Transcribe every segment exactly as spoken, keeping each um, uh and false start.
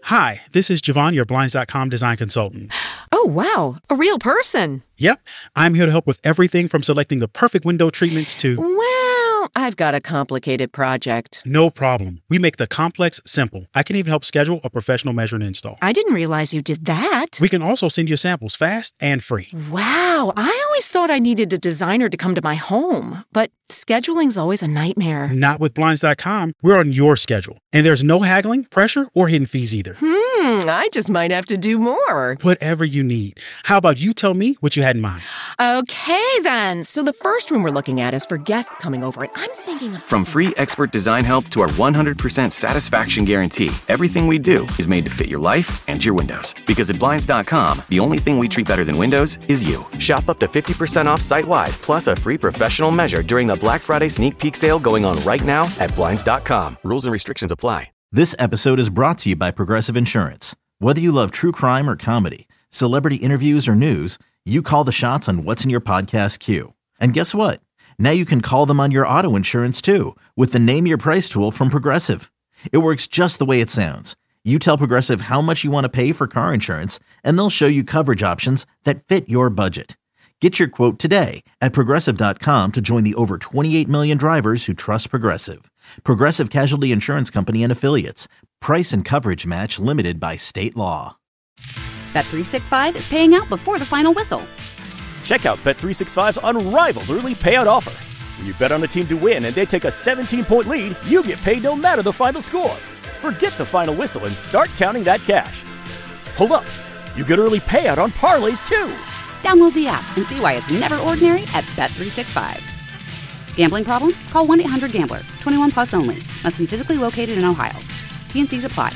Hi, this is Javon, your Blinds dot com design consultant. Oh, wow. A real person. Yep. I'm here to help with everything from selecting the perfect window treatments to... Well, I've got a complicated project. No problem. We make the complex simple. I can even help schedule a professional measure and install. I didn't realize you did that. We can also send you samples fast and free. Wow. I always thought I needed a designer to come to my home, but scheduling's always a nightmare. Not with Blinds dot com. We're on your schedule. And there's no haggling, pressure, or hidden fees either. Hmm, I just might have to do more. Whatever you need. How about you tell me what you had in mind? Okay, then. So the first room we're looking at is for guests coming over, and I'm thinking of... From free expert design help to our one hundred percent satisfaction guarantee, everything we do is made to fit your life and your windows. Because at Blinds dot com, the only thing we treat better than windows is you. Shop up to fifty percent off site-wide, plus a free professional measure during the Black Friday sneak peek sale going on right now at Blinds dot com. Rules and restrictions apply. This episode is brought to you by Progressive Insurance. Whether you love true crime or comedy, celebrity interviews or news, you call the shots on what's in your podcast queue. And guess what? Now you can call them on your auto insurance too with the Name Your Price tool from Progressive. It works just the way it sounds. You tell Progressive how much you want to pay for car insurance, and they'll show you coverage options that fit your budget. Get your quote today at Progressive dot com to join the over twenty-eight million drivers who trust Progressive. Progressive Casualty Insurance Company and Affiliates. Price and coverage match limited by state law. Bet three sixty-five is paying out before the final whistle. Check out Bet three sixty-five's unrivaled early payout offer. When you bet on a team to win and they take a seventeen-point lead, you get paid no matter the final score. Forget the final whistle and start counting that cash. Hold up. You get early payout on parlays, too. Download the app and see why it's never ordinary at Bet three sixty-five. Gambling problem? Call one eight hundred gambler. twenty-one plus only. Must be physically located in Ohio. T and Cs apply.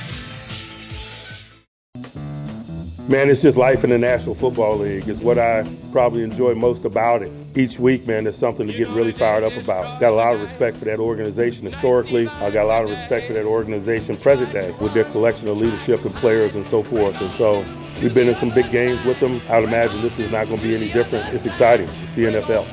Man, it's just life in the National Football League. It's what I probably enjoy most about it. Each week, man, there's something to get really fired up about. Got a lot of respect for that organization historically. I got a lot of respect for that organization present day with their collection of leadership and players and so forth. And so we've been in some big games with them. I'd imagine this is not going to be any different. It's exciting. It's the N F L.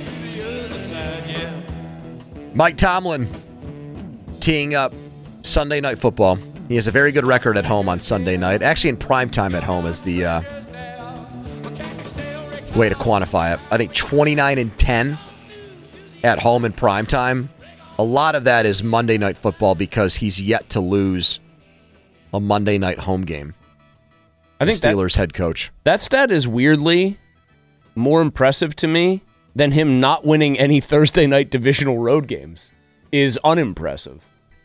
Mike Tomlin teeing up Sunday Night Football. He has a very good record at home on Sunday night. Actually, in prime time at home is the uh, way to quantify it. I think twenty-nine and ten at home in prime time. A lot of that is Monday Night Football because he's yet to lose a Monday night home game. I think the Steelers that, head coach. That stat is weirdly more impressive to me than him not winning any Thursday night divisional road games. Is unimpressive.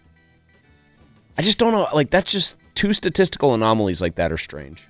I just don't know. Like, that's just two statistical anomalies like that are strange.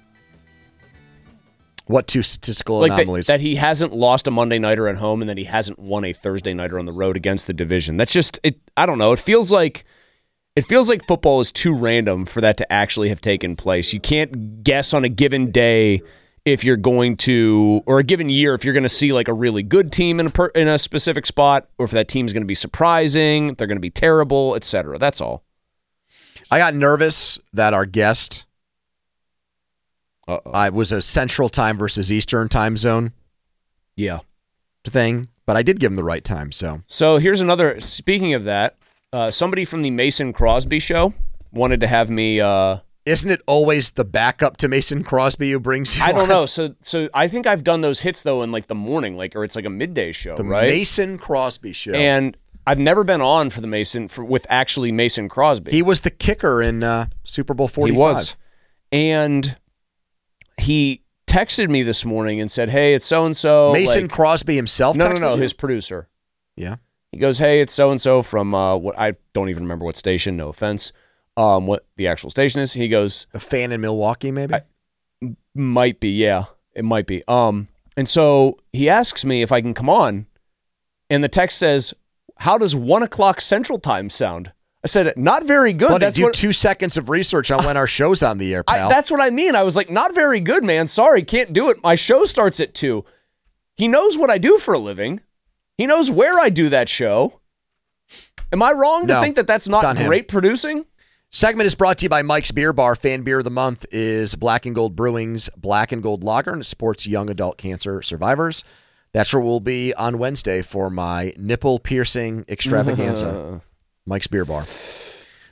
What two statistical like anomalies? That, that he hasn't lost a Monday nighter at home and that he hasn't won a Thursday nighter on the road against the division. That's just it. I don't know. It feels like it feels like football is too random for that to actually have taken place. You can't guess on a given day if you're going to, or a given year, if you're going to see like a really good team in a per, in a specific spot, or if that team's going to be surprising, if they're going to be terrible, et cetera. That's all. I got nervous that our guest Uh-oh. I was a Central Time versus Eastern Time zone yeah. thing, but I did give him the right time. So, so here's another. Speaking of that, uh, somebody from the Mason Crosby show wanted to have me. Uh, Isn't it always the backup to Mason Crosby who brings you? I don't on? know. So, so I think I've done those hits though in like the morning, like or it's like a midday show, the right? Mason Crosby show, and I've never been on for the Mason for, with actually Mason Crosby. He was the kicker in uh, Super Bowl forty-five. He was, and he texted me this morning and said, "Hey, it's so and so." Mason like, Crosby himself. No, no, texted no. you? His producer. Yeah. He goes, "Hey, it's so and so from uh, what I don't even remember what station. No offense. Um, what the actual station is?" He goes, "A fan in Milwaukee, maybe." I, might be, yeah, it might be. Um, and so he asks me if I can come on, and the text says, "How does one o'clock Central Time sound?" I said, "Not very good." Buddy, that's do what, two seconds of research on when our show's on the air, pal. I, that's what I mean. I was like, "Not very good, man. Sorry, can't do it. My show starts at two." He knows what I do for a living. He knows where I do that show. Am I wrong to no, think that that's not great producing? Segment is brought to you by Mike's Beer Bar. Fan Beer of the Month is Black and Gold Brewing's Black and Gold Lager, and it supports young adult cancer survivors. That's where we'll be on Wednesday for my nipple-piercing extravaganza. Mike's Beer Bar.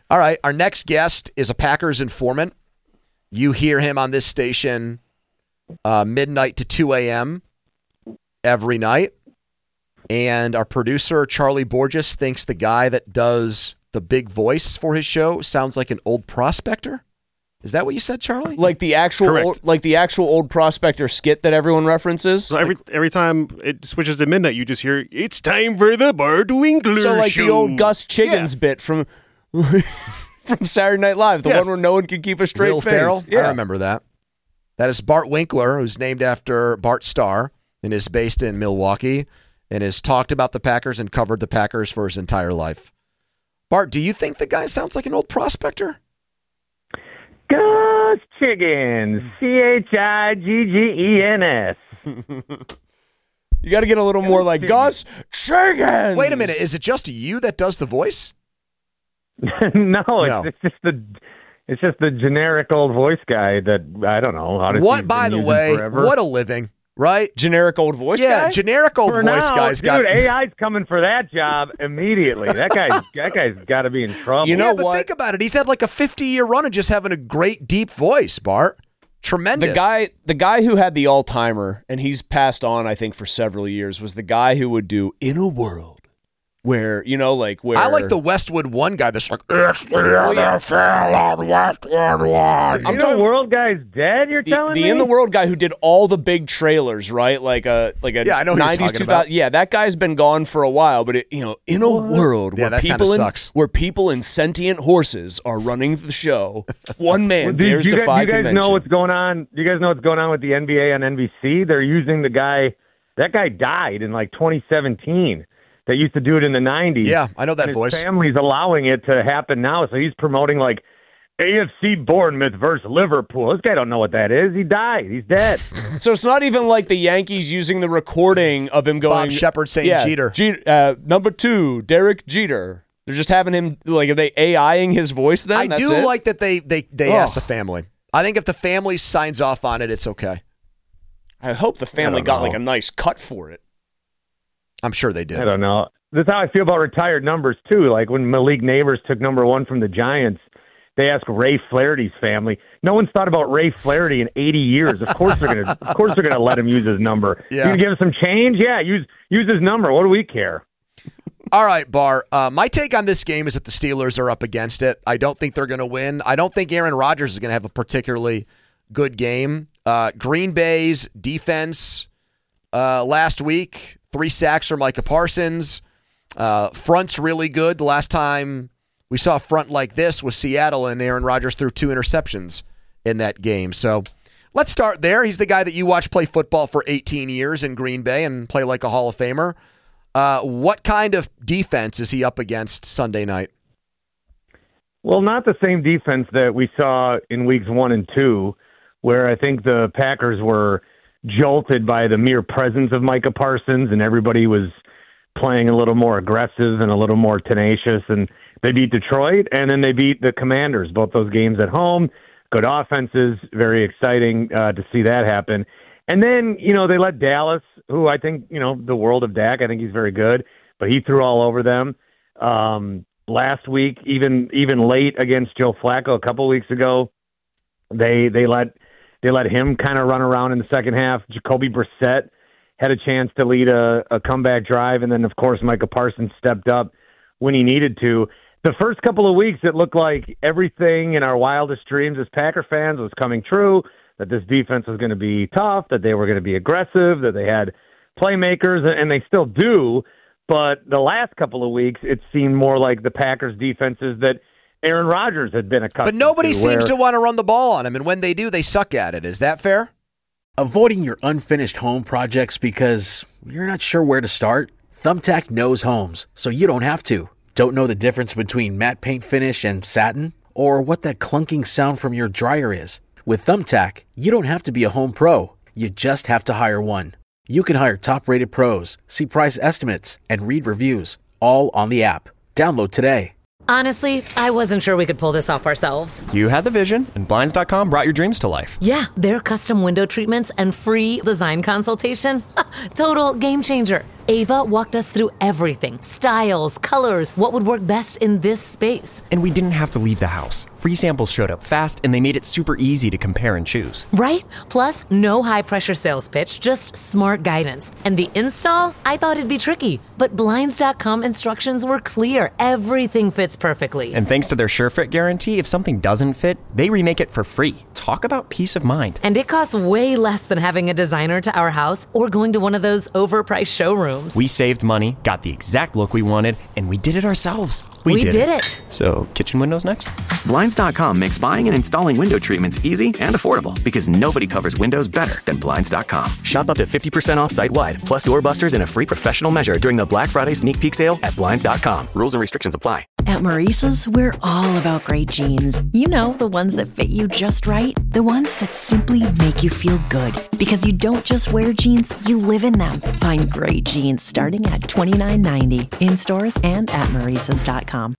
All right, our next guest is a Packers informant. You hear him on this station uh, midnight to two a.m. every night. And our producer, Charlie Borges, thinks the guy that does the big voice for his show sounds like an old prospector. Is that what you said, Charlie? Like the actual, old, like the actual old prospector skit that everyone references. So every every time it switches to midnight, you just hear "It's time for the Bart Winkler So like show." the old Gus Chiggins Yeah. bit from from Saturday Night Live, the Yes. one where no one can keep a straight Will face. Ferrell? Yeah. I remember that. That is Bart Winkler, who's named after Bart Starr and is based in Milwaukee and has talked about the Packers and covered the Packers for his entire life. Bart, do you think the guy sounds like an old prospector? Gus Chiggins, C H I G G E N S. You got to get a little more like Gus Chiggins. Wait a minute. Is it just you that does the voice? no, No. It's, it's just the it's just the generic old voice guy that I don't know how to. What, by the way, what a living, right? Generic old voice yeah, guy? generic old For voice now, guy's dude, got. A I's coming for that job immediately. That guy, that guy's got to be in trouble. You know yeah, but what? think about it. He's had like a fifty-year run of just having a great deep voice, Bart. Tremendous. The guy, the guy who had the all-timer, and he's passed on, I think, for several years, was the guy who would do "In a World," where you know, like where I like the Westwood One guy that's like, it's the Well, yeah. N F L on Westwood One. I'm talking world guy's dead. You're the, telling the me? in the world guy who did all the big trailers, right? Like a like a Yeah, I know who you're nineties, talking two thousand. about. Yeah, that guy's been gone for a while, but it, you know, in a world Yeah, where that kinda people in sucks. where people in sentient horses are running the show, one man Well, do, dares do you defy guys, do you guys convention. know what's going on? Do you guys know what's going on with the N B A on N B C? They're using the guy. That guy died in like twenty seventeen. That used to do it in the nineties. Yeah, I know that and voice. His family's allowing it to happen now, so he's promoting like A F C Bournemouth versus Liverpool. This guy don't know what that is. He died. He's dead. So it's not even like the Yankees using the recording of him going. Bob Shepard saying yeah, Jeter. Jeter uh, number two, Derek Jeter. They're just having him like, are they AIing his voice then? I That's do it? like that they they they Oh. asked the family. I think if the family signs off on it, it's okay. I hope the family don't got know. like a nice cut for it. I'm sure they did. I don't know. This is how I feel about retired numbers too. Like when Malik Neighbors took number one from the Giants, they asked Ray Flaherty's family. No one's thought about Ray Flaherty in eighty years. Of course they're gonna. Of course they're gonna let him use his number. Yeah. You gonna give him some change? Yeah, use use his number. What do we care? All right, Bar. Uh, my take on this game is that the Steelers are up against it. I don't think they're going to win. I don't think Aaron Rodgers is going to have a particularly good game. Uh, Green Bay's defense uh, last week, three sacks for Micah Parsons. Uh, front's really good. The last time we saw a front like this was Seattle, and Aaron Rodgers threw two interceptions in that game. So let's start there. He's the guy that you watch play football for eighteen years in Green Bay and play like a Hall of Famer. Uh, what kind of defense is he up against Sunday night? Well, not the same defense that we saw in weeks one and two, where I think the Packers were jolted by the mere presence of Micah Parsons and everybody was playing a little more aggressive and a little more tenacious. And they beat Detroit, and then they beat the Commanders, both those games at home. Good offenses, very exciting uh, to see that happen. And then, you know, they let Dallas, who I think, you know, the world of Dak, I think he's very good, but he threw all over them. Um, last week, even even late against Joe Flacco a couple weeks ago, they they let they let him kind of run around in the second half. Jacoby Brissett had a chance to lead a, a comeback drive, and then, of course, Micah Parsons stepped up when he needed to. The first couple of weeks, it looked like everything in our wildest dreams as Packer fans was coming true, that this defense was going to be tough, that they were going to be aggressive, that they had playmakers, and they still do. But the last couple of weeks, it seemed more like the Packers' defenses that Aaron Rodgers had been accustomed to. But nobody to, seems where- to want to run the ball on him, and when they do, they suck at it. Is that fair? Avoiding your unfinished home projects because you're not sure where to start? Thumbtack knows homes, so you don't have to. Don't know the difference between matte paint finish and satin? Or what that clunking sound from your dryer is? With Thumbtack, you don't have to be a home pro. You just have to hire one. You can hire top-rated pros, see price estimates, and read reviews, all on the app. Download today. Honestly, I wasn't sure we could pull this off ourselves. You had the vision, and Blinds dot com brought your dreams to life. Yeah, their custom window treatments and free design consultation. Total game changer. Ava walked us through everything, styles, colors, what would work best in this space. And we didn't have to leave the house. Free samples showed up fast, and they made it super easy to compare and choose. Right? Plus, no high-pressure sales pitch, just smart guidance. And the install? I thought it'd be tricky, but Blinds dot com instructions were clear. Everything fits perfectly. And thanks to their SureFit guarantee, if something doesn't fit, they remake it for free. Talk about peace of mind. And it costs way less than having a designer to our house or going to one of those overpriced showrooms. We saved money, got the exact look we wanted, and we did it ourselves. We, we did, did it. it. So, kitchen windows next? Blinds dot com makes buying and installing window treatments easy and affordable because nobody covers windows better than Blinds dot com. Shop up to fifty percent off site-wide, plus doorbusters and a free professional measure during the Black Friday sneak peek sale at Blinds dot com. Rules and restrictions apply. At Maurice's, we're all about great jeans. You know, the ones that fit you just right. The ones that simply make you feel good. Because you don't just wear jeans, you live in them. Find great jeans starting at twenty-nine ninety in stores and at Maurice's dot com.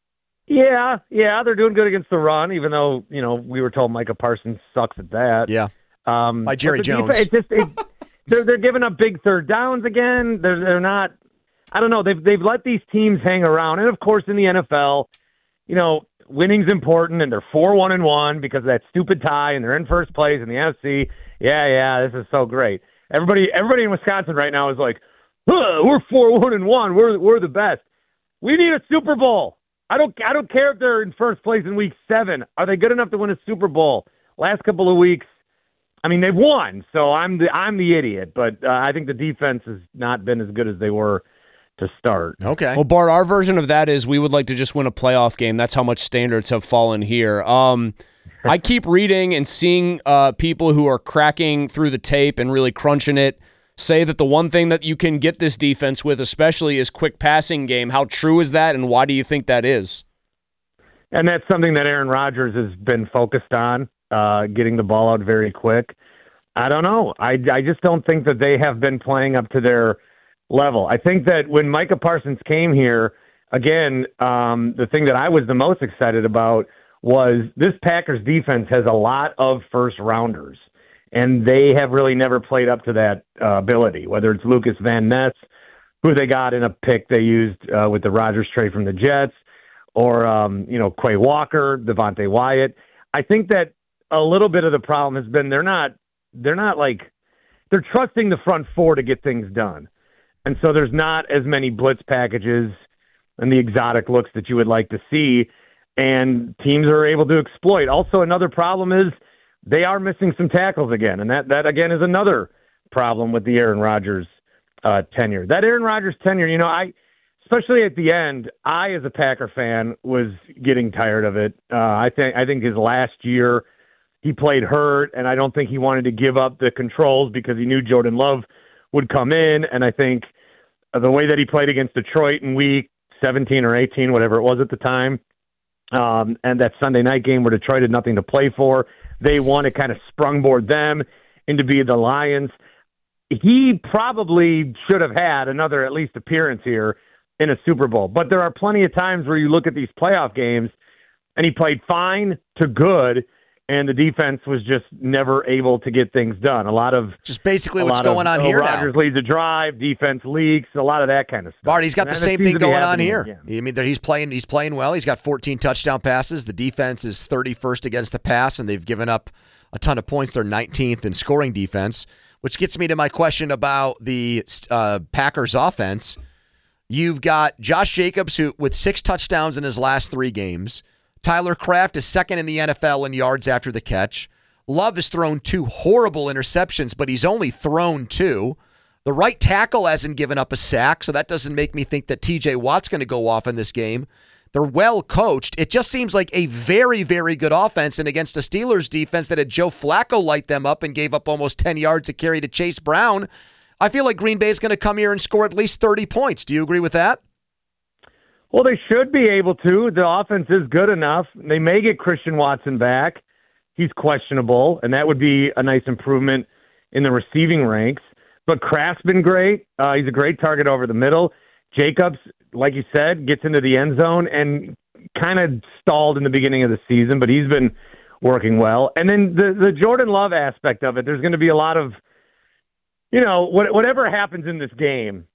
Yeah, yeah, they're doing good against the run, even though, you know, we were told Micah Parsons sucks at that. Yeah. Um, By Jerry Jones. Defense, it just, it, they're, they're giving up big third downs again. They're, they're not, I don't know, they've, they've let these teams hang around. And, of course, in the N F L, you know, winning's important, and they're four one and one because of that stupid tie, and they're in first place in the N F C. Yeah, yeah, this is so great. Everybody everybody in Wisconsin right now is like, huh, we're four one and one. We're we're the best. We need a Super Bowl. I don't I don't care if they're in first place in week seven. Are they good enough to win a Super Bowl? Last couple of weeks, I mean, they've won, so I'm the I'm the idiot. But uh, I think the defense has not been as good as they were to start. Okay. Well, Bart, our version of that is we would like to just win a playoff game. That's how much standards have fallen here. Um, I keep reading and seeing uh, people who are cracking through the tape and really crunching it say that the one thing that you can get this defense with especially is quick passing game. How true is that, and why do you think that is? And that's something that Aaron Rodgers has been focused on, uh, getting the ball out very quick. I don't know. I, I just don't think that they have been playing up to their level. I think that when Micah Parsons came here, again, um, the thing that I was the most excited about was this Packers defense has a lot of first rounders, and they have really never played up to that uh, ability, whether it's Lucas Van Ness, who they got in a pick they used uh, with the Rodgers trade from the Jets, or, um, you know, Quay Walker, Devontae Wyatt. I think that a little bit of the problem has been they're not, they're not like, they're trusting the front four to get things done. And so there's not as many blitz packages and the exotic looks that you would like to see, and teams are able to exploit. Also, another problem is they are missing some tackles again, and that, that again, is another problem with the Aaron Rodgers uh, tenure. That Aaron Rodgers tenure, you know, I, especially at the end, I, as a Packer fan, was getting tired of it. Uh, I think I think his last year, he played hurt, and I don't think he wanted to give up the controls because he knew Jordan Love would come in, and I think the way that he played against Detroit in week seventeen or eighteen, whatever it was at the time, um, and that Sunday night game where Detroit had nothing to play for, they won. It kind of sprungboard them into being the Lions. He probably should have had another at least appearance here in a Super Bowl. But there are plenty of times where you look at these playoff games, and he played fine to good, and the defense was just never able to get things done. A lot of just basically what's going on here now. Rodgers leads a drive, defense leaks, a lot of that kind of stuff. Bart, he's got and the same thing going on here. Again. I mean, he's playing. He's playing well. He's got fourteen touchdown passes. The defense is thirty-first against the pass, and they've given up a ton of points. They're nineteenth in scoring defense, which gets me to my question about the uh, Packers offense. You've got Josh Jacobs, who with six touchdowns in his last three games. Tyler Kraft is second in the N F L in yards after the catch. Love has thrown two horrible interceptions, but he's only thrown two. The right tackle hasn't given up a sack, so that doesn't make me think that T J Watt's going to go off in this game. They're well coached. It just seems like a very, very good offense, and against a Steelers defense that had Joe Flacco light them up and gave up almost ten yards a carry to Chase Brown, I feel like Green Bay is going to come here and score at least thirty points. Do you agree with that? Well, they should be able to. The offense is good enough. They may get Christian Watson back. He's questionable, and that would be a nice improvement in the receiving ranks. But Kraft's been great. Uh, he's a great target over the middle. Jacobs, like you said, gets into the end zone and kind of stalled in the beginning of the season, but he's been working well. And then the, the Jordan Love aspect of it, there's going to be a lot of, you know, what, whatever happens in this game,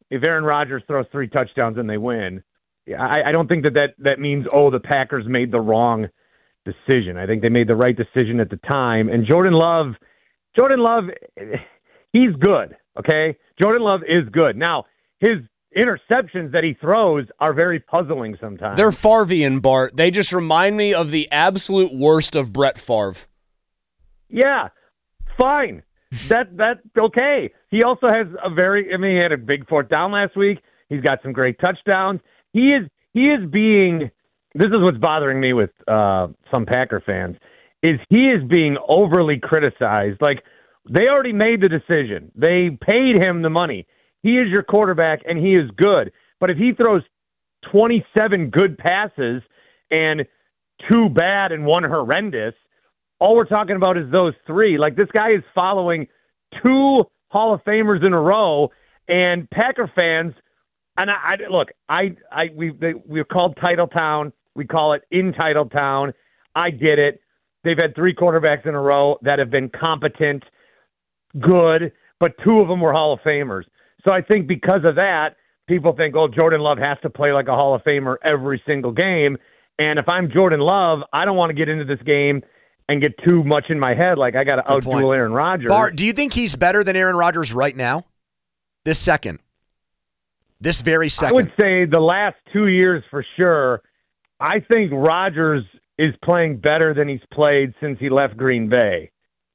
if Aaron Rodgers throws three touchdowns and they win, I, I don't think that, that that means, oh, the Packers made the wrong decision. I think they made the right decision at the time. And Jordan Love, Jordan Love, he's good, okay? Jordan Love is good. Now, his interceptions that he throws are very puzzling sometimes. They're Favrean, Bart. They just remind me of the absolute worst of Brett Favre. Yeah, fine. That that's okay. He also has a very, I mean, he had a big fourth down last week. He's got some great touchdowns. He is he is being, this is what's bothering me with uh, some Packer fans, is he is being overly criticized. Like, they already made the decision. They paid him the money. He is your quarterback, and he is good. But if he throws twenty-seven good passes and two bad and one horrendous, all we're talking about is those three. Like, this guy is following two Hall of Famers in a row, and Packer fans, and I, I look, I, I, we, they, we're called Titletown. We call it in Titletown. I get it. They've had three quarterbacks in a row that have been competent, good, but two of them were Hall of Famers. So I think because of that, people think, oh, Jordan Love has to play like a Hall of Famer every single game. And if I'm Jordan Love, I don't want to get into this game and get too much in my head like I got to outduel Aaron Rodgers. Bart, do you think he's better than Aaron Rodgers right now? This second. This very second. I would say the last two years for sure. I think Rodgers is playing better than he's played since he left Green Bay.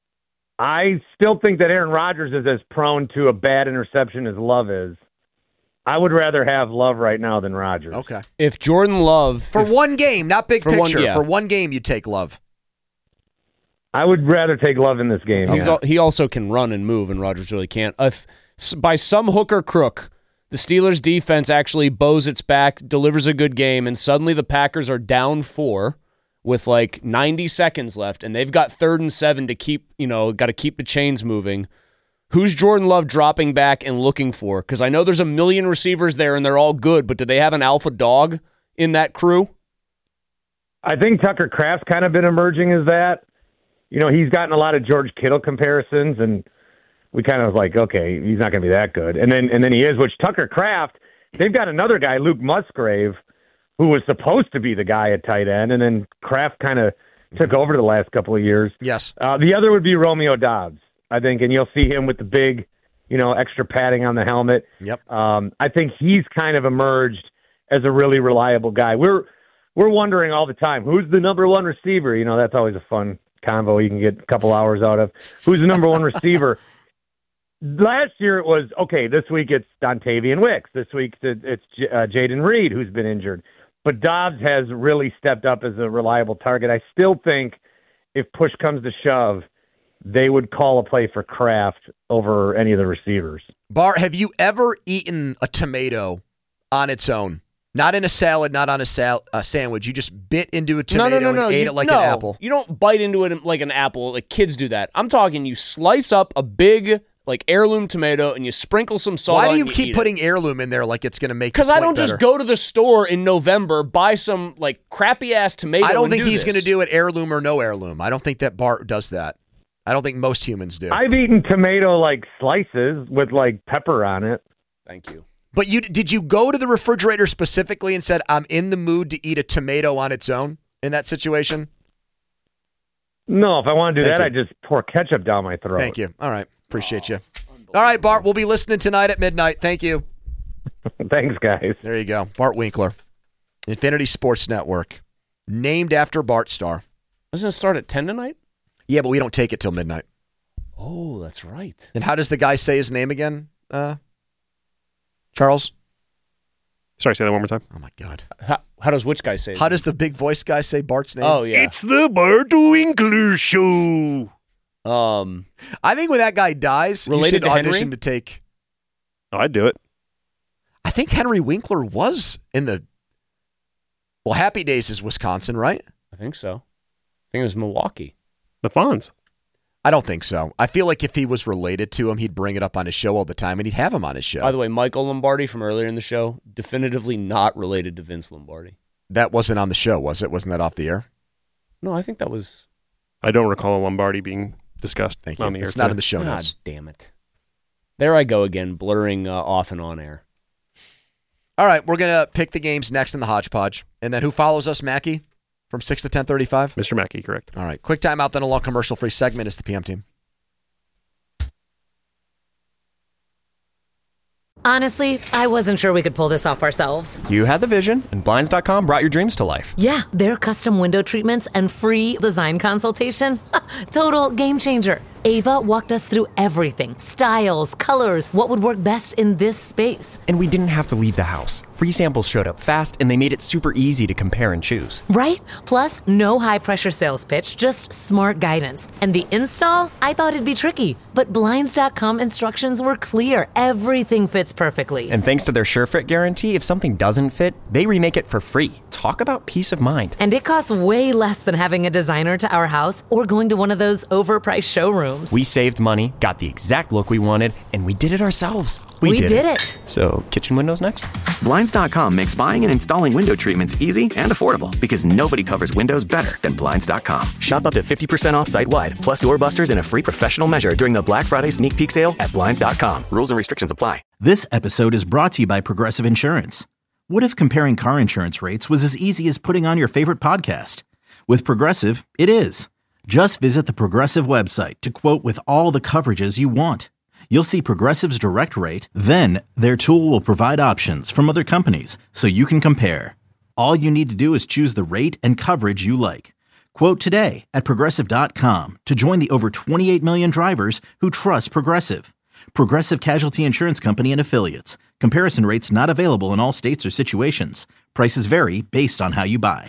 I still think that Aaron Rodgers is as prone to a bad interception as Love is. I would rather have Love right now than Rodgers. Okay. If Jordan Love... For if, one game, not big for picture. One, yeah. For one game, you take Love. I would rather take Love in this game. He's yeah. al- he also can run and move, and Rodgers really can't. If by some hook or crook, the Steelers' defense actually bows its back, delivers a good game, and suddenly the Packers are down four with like ninety seconds left, and they've got third and seven to keep, you know, got to keep the chains moving. Who's Jordan Love dropping back and looking for? Because I know there's a million receivers there, and they're all good, but do they have an alpha dog in that crew? I think Tucker Kraft's kind of been emerging as that. You know, he's gotten a lot of George Kittle comparisons, and we kind of was like, okay, he's not going to be that good. And then and then he is, which Tucker Kraft, they've got another guy, Luke Musgrave, who was supposed to be the guy at tight end, and then Kraft kind of took over the last couple of years. Yes. Uh, the other would be Romeo Doubs, I think, and you'll see him with the big, you know, extra padding on the helmet. Yep. Um, I think he's kind of emerged as a really reliable guy. We're we're wondering all the time, who's the number one receiver? You know, that's always a fun convo you can get a couple hours out of. Who's the number one receiver? Last year it was, okay, this week it's Dontavian Wicks. This week it's uh, Jaden Reed, who's been injured. But Dobbs has really stepped up as a reliable target. I still think if push comes to shove, they would call a play for Kraft over any of the receivers. Bart, have you ever eaten a tomato on its own? Not in a salad, not on a, sal- a sandwich. You just bit into a tomato no, no, no, no. and ate you, it like no, an apple. You don't bite into it like an apple. Like kids do that. I'm talking you slice up a big like heirloom tomato and you sprinkle some salt on it. Why do you and keep eat putting it. heirloom in there like it's going to make Because the I point don't better? just go to the store in November, buy some like crappy ass tomato. I don't and think do he's this. going to do it heirloom or no heirloom. I don't think that Bart does that. I don't think most humans do. I've eaten tomato like slices with like pepper on it. Thank you. But you did you go to the refrigerator specifically and said, I'm in the mood to eat a tomato on its own in that situation? No, if I want to do Thank that, you. I just pour ketchup down my throat. Thank you. All right. Appreciate you. All right, Bart, we'll be listening tonight at midnight. Thank you. Thanks, guys. There you go. Bart Winkler, Infinity Sports Network, named after Bart Starr. Doesn't it start at ten tonight? Yeah, but we don't take it till midnight. Oh, that's right. And how does the guy say his name again, uh, Charles? Sorry, say that one more time. Oh, my God. How, how does which guy say it? How does the big voice guy say Bart's name? Oh, yeah. It's the Bart Winkler Show. Um, I think when that guy dies, Related you should to Henry? audition to take... Oh, I'd do it. I think Henry Winkler was in the... Well, Happy Days is Wisconsin, right? I think so. I think it was Milwaukee. The Fonz. I don't think so. I feel like if he was related to him, he'd bring it up on his show all the time, and he'd have him on his show. By the way, Michael Lombardi from earlier in the show, definitively not related to Vince Lombardi. That wasn't on the show, was it? Wasn't that off the air? No, I think that was... I don't recall a Lombardi being discussed Thank on you. the air. It's not today. in the show God notes. damn it. There I go again, blurring uh, off and on air. All right, we're going to pick the games next in the hodgepodge. And then who follows us, Mackey, from six to ten thirty-five? Mister Mackey, correct. All right, quick timeout, then a long commercial-free segment is the P M team. Honestly, I wasn't sure we could pull this off ourselves. You had the vision, and Blinds dot com brought your dreams to life. Yeah, their custom window treatments and free design consultation. Total game changer. Ava walked us through everything. Styles, colors, what would work best in this space. And we didn't have to leave the house. Free samples showed up fast, and they made it super easy to compare and choose. Right? Plus, no high-pressure sales pitch, just smart guidance. And the install? I thought it'd be tricky, but Blinds dot com instructions were clear. Everything fits perfectly. And thanks to their SureFit guarantee, if something doesn't fit, they remake it for free. Talk about peace of mind. And it costs way less than having a designer to our house or going to one of those overpriced showrooms. We saved money, got the exact look we wanted, and we did it ourselves. We, we did, did it. it. So, kitchen windows next? Blinds dot com makes buying and installing window treatments easy and affordable because nobody covers windows better than Blinds dot com. Shop up to fifty percent off site-wide, plus doorbusters and a free professional measure during the Black Friday sneak peek sale at Blinds dot com. Rules and restrictions apply. This episode is brought to you by Progressive Insurance. What if comparing car insurance rates was as easy as putting on your favorite podcast? With Progressive, it is. Just visit the Progressive website to quote with all the coverages you want. You'll see Progressive's direct rate, then their tool will provide options from other companies so you can compare. All you need to do is choose the rate and coverage you like. Quote today at Progressive dot com to join the over twenty-eight million drivers who trust Progressive. Progressive Casualty Insurance Company and Affiliates. Comparison rates not available in all states or situations. Prices vary based on how you buy.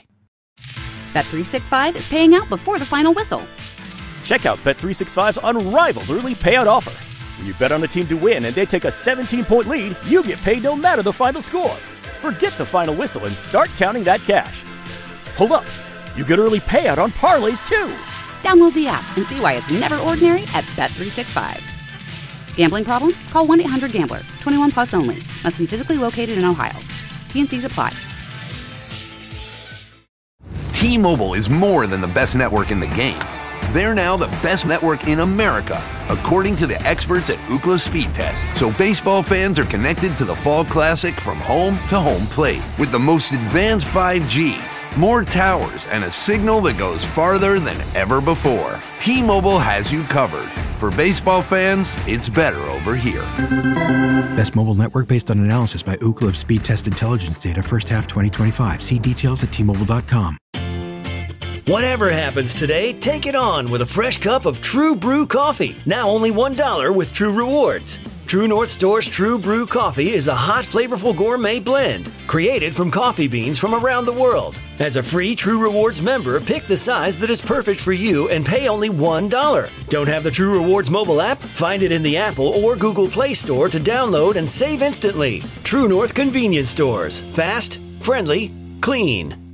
Bet three sixty-five is paying out before the final whistle. Check out Bet three sixty-five's unrivaled early payout offer. When you bet on a team to win and they take a seventeen-point lead, you get paid no matter the final score. Forget the final whistle and start counting that cash. Hold up. You get early payout on parlays, too. Download the app and see why it's never ordinary at Bet three sixty-five. Gambling problem? Call one eight hundred gambler. twenty-one plus only. Must be physically located in Ohio. T and C's apply. T-Mobile is more than the best network in the game. They're now the best network in America, according to the experts at Ookla Speed Test. So baseball fans are connected to the Fall Classic from home to home plate with the most advanced five G, more towers, and a signal that goes farther than ever before. T-Mobile has you covered. For baseball fans, it's better over here. Best mobile network based on analysis by Ookla of Speed Test Intelligence data first half twenty twenty-five. See details at T Mobile dot com. Whatever happens today, take it on with a fresh cup of True Brew coffee. Now only one dollar with True Rewards. True North Store's True Brew coffee is a hot, flavorful gourmet blend created from coffee beans from around the world. As a free True Rewards member, pick the size that is perfect for you and pay only one dollar. Don't have the True Rewards mobile app? Find it in the Apple or Google Play Store to download and save instantly. True North Convenience Stores. Fast, friendly, clean.